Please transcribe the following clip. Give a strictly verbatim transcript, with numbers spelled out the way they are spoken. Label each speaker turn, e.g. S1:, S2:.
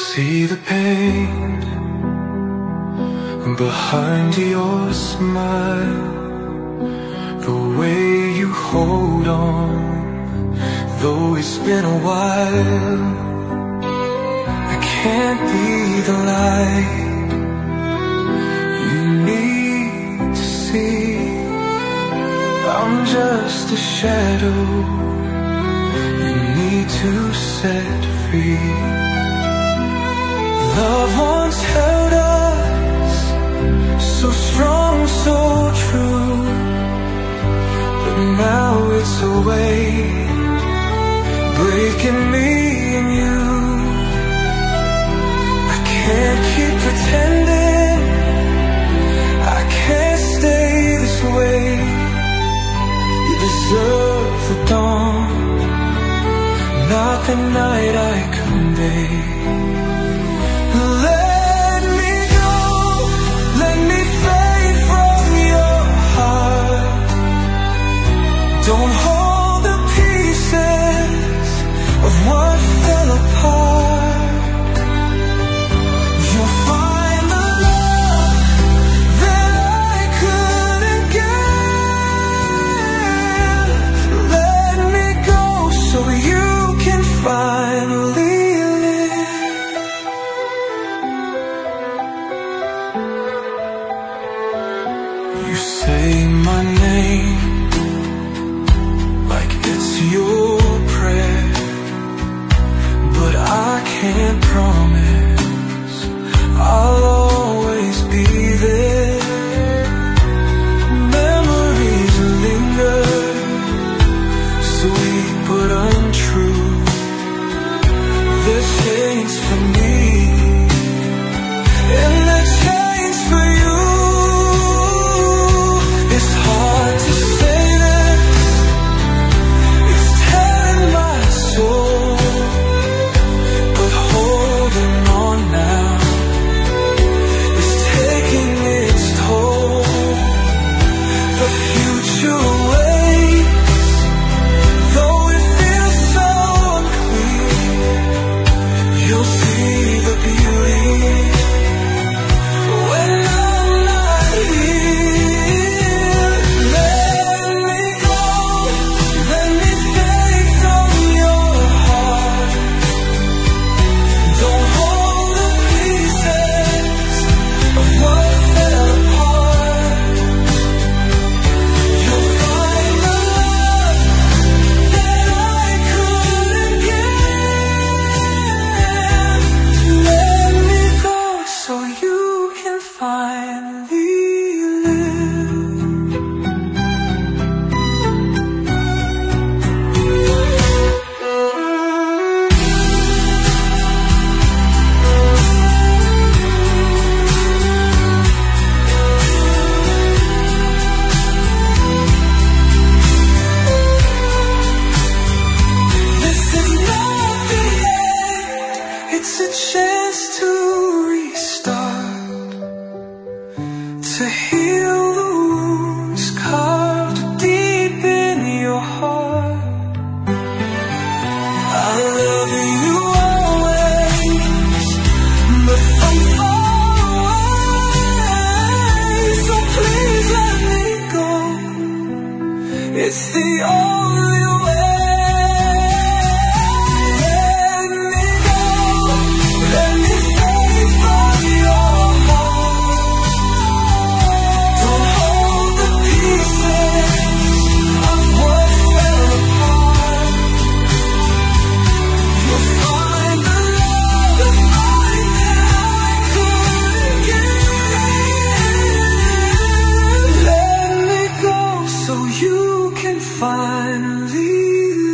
S1: see the pain behind your smile, the way you hold on, though it's been a while. I can't be the light you need to see. I'm just a shadow you need to set free. Love once held us so strong, so true, but now it's away, breaking me and you. I can't keep pretending, I can't stay this way. You deserve the dawn, not the night I convey. Let me go, let me fade from your heart. Don't hold the pieces of what fell apart. You'll find the love that I couldn't give. Let me go so you can finally say my name like it's your prayer, but I can't promise I'll always be there. Memories linger, sweet but untrue. There's chains for me and there's chains for you. It's hard to say this, it's tearing my soul, but holding on now is taking its toll. The future waits, though it feels so unclear. You'll see the beauty when I'm not here. Let me go, let me take from your heart. Don't hold the pieces of what fell apart. You'll find the love that I couldn't give. Let me go so you can finally live. This is not the end, it's a chance to restart, to heal the wounds carved deep in your heart. I love you always, but from far away, so please let me go. It's the only way. Let me go, let me fade from your heart. Don't hold the pieces of what fell apart. You'll find the love that I couldn't give. Let me go so you can finally